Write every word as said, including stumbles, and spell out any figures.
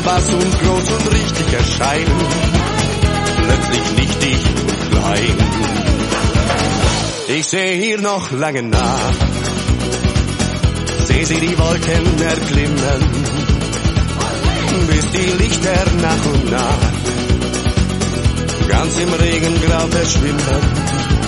was und groß und richtig erscheinen, plötzlich nichtig und klein. Ich seh hier noch lange nach, seh sie die Wolken erklimmen, bis die Lichter nach und nach ganz im Regengrau verschwimmen.